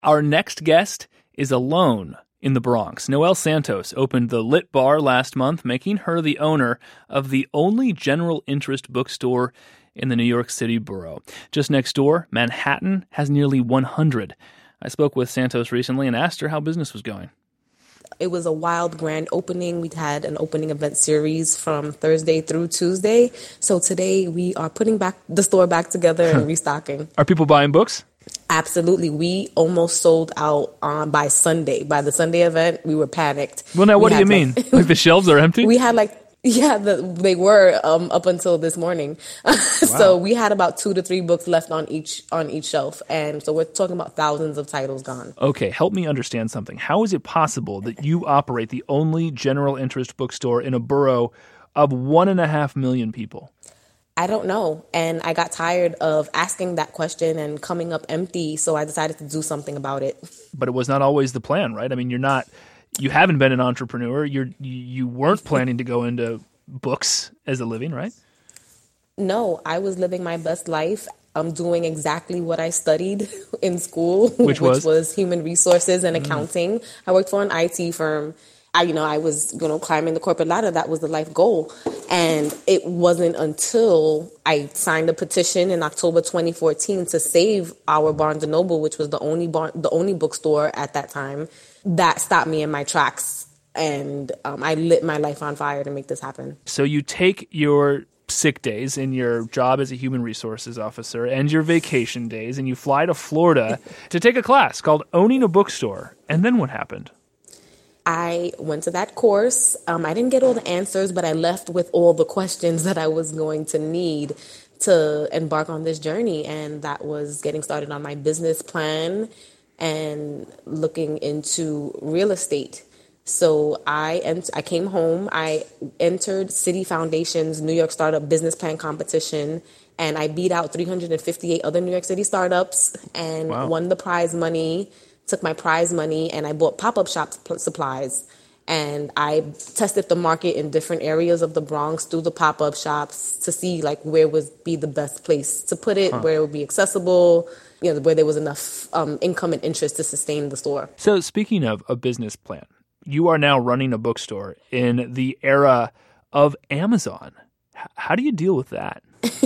Our next guest is alone in the Bronx. Noelle Santos opened the Lit Bar last month, making her the owner of the only general interest bookstore in the New York City borough. Just next door, Manhattan has nearly 100. I spoke with Santos recently and asked her how business was going. It was a wild grand opening. We had an opening event series from Thursday through Tuesday. So today we are putting back the store back together and restocking. Are people buying books? Absolutely. We almost sold out by Sunday. By the Sunday event, we were panicked. Well, now, what do you mean? Like the shelves are empty? We had they were up until this morning. Wow. So we had about 2 to 3 books left on each shelf. And so we're talking about thousands of titles gone. Okay, help me understand something. How is it possible that you operate the only general interest bookstore in a borough of 1.5 million people? I don't know. And I got tired of asking that question and coming up empty, so I decided to do something about it. But it was not always the plan, right? I mean, you haven't been an entrepreneur. You weren't planning to go into books as a living, right? No, I was living my best life. I'm doing exactly what I studied in school, which was human resources and accounting. I worked for an IT firm. I was, climbing the corporate ladder. That was the life goal. And it wasn't until I signed a petition in October 2014 to save our Barnes & Noble, which was the only bookstore at that time, that stopped me in my tracks. And I lit my life on fire to make this happen. So you take your sick days in your job as a human resources officer and your vacation days, and you fly to Florida to take a class called Owning a Bookstore. And then what happened? I went to that course. I didn't get all the answers, but I left with all the questions that I was going to need to embark on this journey. And that was getting started on my business plan and looking into real estate. So I came home. I entered City Foundation's New York Startup Business Plan Competition, and I beat out 358 other New York City startups and won the prize money. Took my prize money and I bought pop-up shop supplies, and I tested the market in different areas of the Bronx through the pop-up shops to see where would be the best place to put it, where it would be accessible, where there was enough income and interest to sustain the store. So speaking of a business plan, you are now running a bookstore in the era of Amazon. How do you deal with that?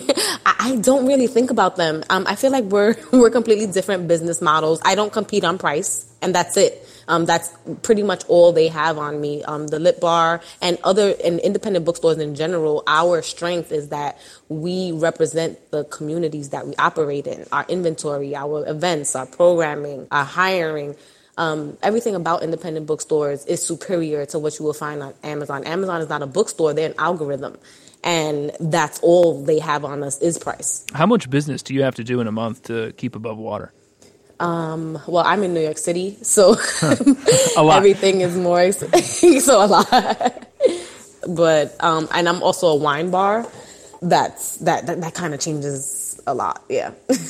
I don't really think about them. I feel like we're completely different business models. I don't compete on price, and that's it. That's pretty much all they have on me. The Lit Bar and independent bookstores in general, our strength is that we represent the communities that we operate in. Our inventory, our events, our programming, our hiring. Everything about independent bookstores is superior to what you will find on Amazon. Amazon is not a bookstore, they're an algorithm. And that's all they have on us is price. How much business do you have to do in a month to keep above water? Well, I'm in New York City, so a lot. Everything is more, so a lot. But, and I'm also a wine bar. That kind of changes a lot, yeah.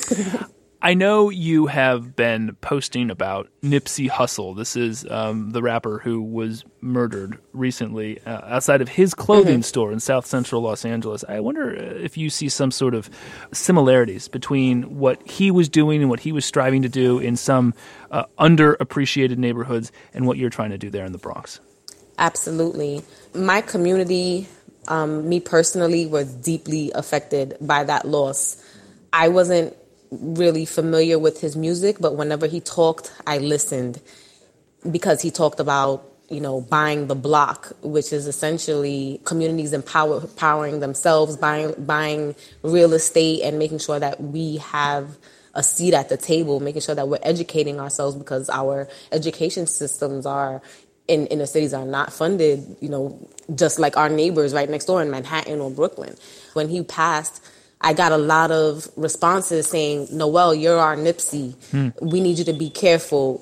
I know you have been posting about Nipsey Hussle. This is the rapper who was murdered recently outside of his clothing store in South Central Los Angeles. I wonder if you see some sort of similarities between what he was doing and what he was striving to do in some underappreciated neighborhoods and what you're trying to do there in the Bronx. Absolutely. My community, me personally, was deeply affected by that loss. I wasn't really familiar with his music, but whenever he talked, I listened, because he talked about, buying the block, which is essentially communities empowering themselves, buying real estate and making sure that we have a seat at the table, making sure that we're educating ourselves, because our education systems in inner cities are not funded, just like our neighbors right next door in Manhattan or Brooklyn. When he passed, I got a lot of responses saying, Noelle, you're our Nipsey. We need you to be careful.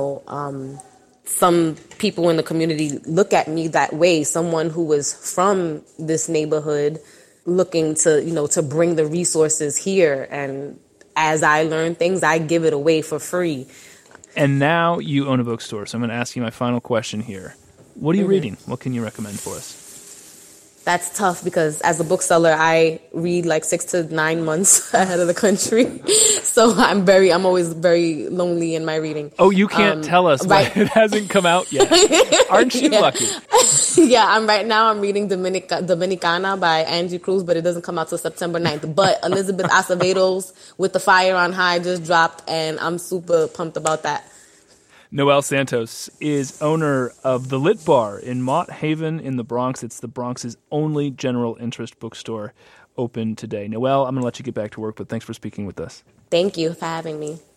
Some people in the community look at me that way, someone who was from this neighborhood looking to bring the resources here. And as I learn things, I give it away for free. And now you own a bookstore, so I'm going to ask you my final question here. What are you reading? What can you recommend for us? That's tough because as a bookseller, I read like 6 to 9 months ahead of the country. So I'm always very lonely in my reading. Oh, you can't tell us, right? It hasn't come out yet. Aren't you lucky? Yeah, I'm reading Dominicana by Angie Cruz, but it doesn't come out till September 9th. But Elizabeth Acevedo's With the Fire on High just dropped, and I'm super pumped about that. Noelle Santos is owner of The Lit Bar in Mott Haven in the Bronx. It's the Bronx's only general interest bookstore open today. Noelle, I'm going to let you get back to work, but thanks for speaking with us. Thank you for having me.